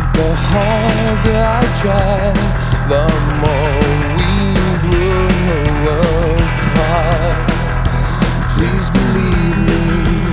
the harder I try, the more we grow apart. Please believe me,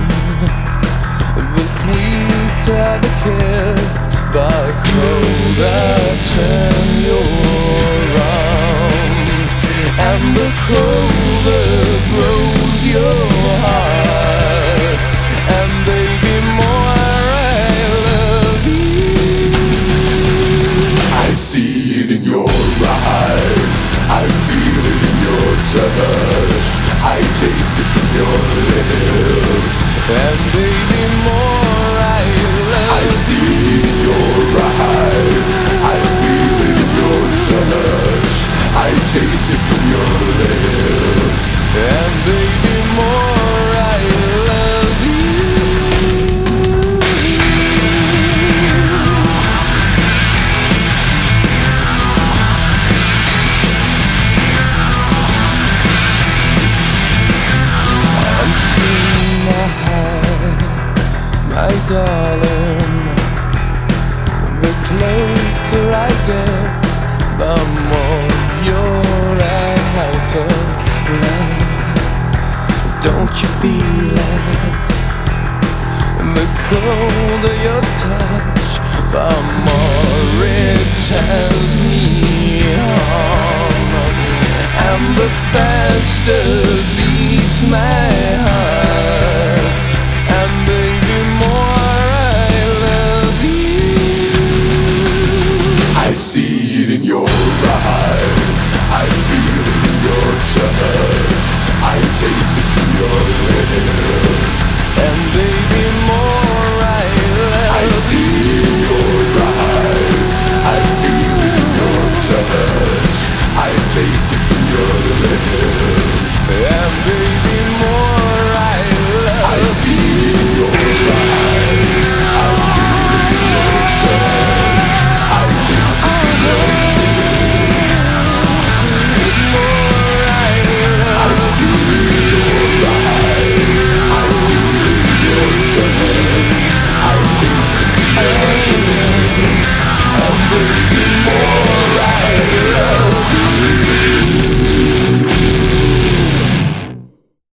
the sweeter the kiss, the colder turn your arms, and the colder grows your heart. And baby, more I love you. I see it in your eyes, I feel it in your touch, I taste it from your lips. And baby, more I love you. I see it in your eyes, I feel it in your touch, I taste it from your lips. And baby, more I love you. My darling, the closer I get, the more you're out of love. Don't you feel it? The colder your touch, the more it turns me on, and the faster beats my